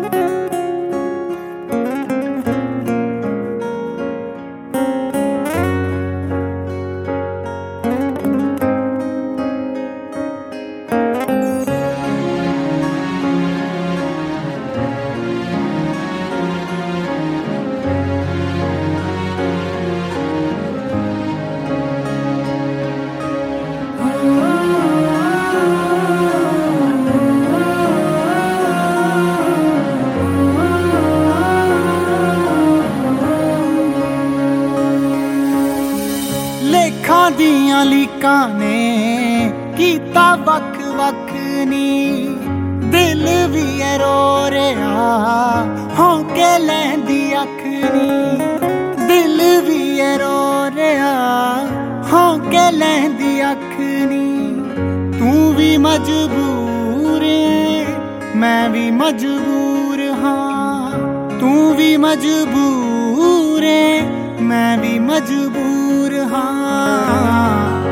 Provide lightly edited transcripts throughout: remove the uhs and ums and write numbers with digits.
लेखां दियां लीकां ने कीता वख वख नी दिल भी रो रहा होंके लैंदी अख नी दिल भी रो रहा होंके लैंदी अख नी तू भी मजबूर है मैं भी मजबूर हाँ तू भी मजबूर है मैं भी मजबूर हाँ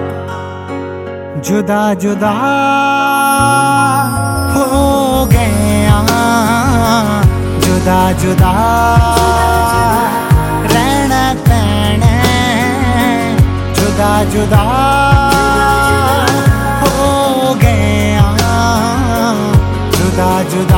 जुदा जुदा हो गया जुदा जुदा रहना पैना जुदा जुदा हो गया जुदा जुदा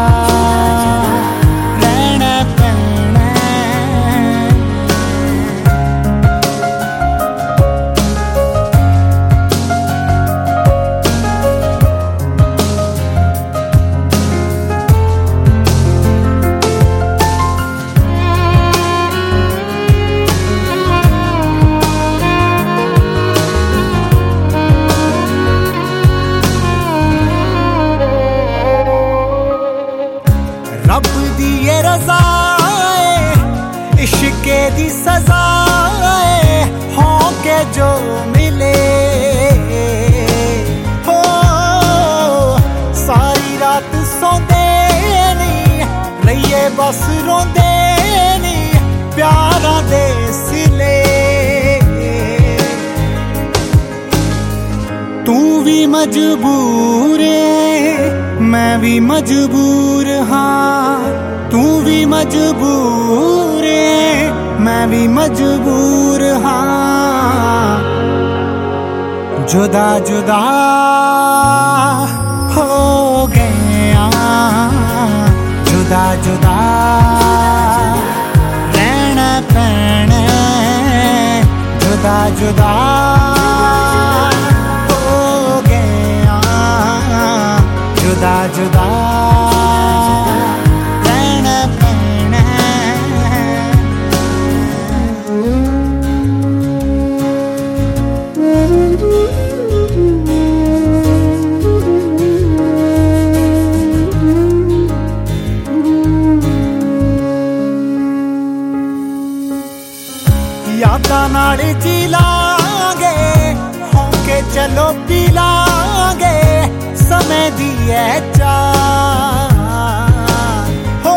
रब दी ये रज़ा है इश्क़े दी सज़ा है होंके जो मिले हो सारी रात सोंदे नहीं रहिए बस रोंदे नहीं प्यारा दे सिले तू भी मजबूर है मैं भी मजबूर हाँ तू भी मजबूर है मैं भी मजबूर हाँ जुदा जुदा हो गया जुदा जुदा रहना पैना जुदा जुदा जुदा जुदा रहना पैना यादां नाल जी लांगे होके चलो पी लांगे समय दी है चाह हो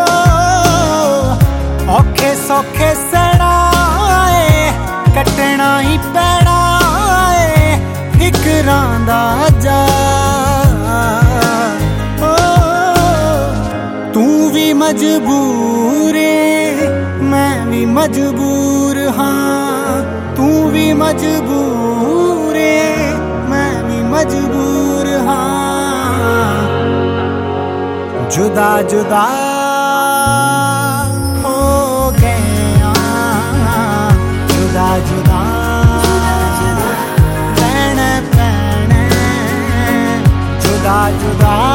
औखे सौखे सड़ाए कटना ही पैना है फिकरां दा जा हो तू भी मजबूर है मैं भी मजबूर हाँ तू भी मजबूर है मैं भी मजबूर हाँ जुदा जुदा हो गया जुदा जुदा रहना पैना जुदा जुदा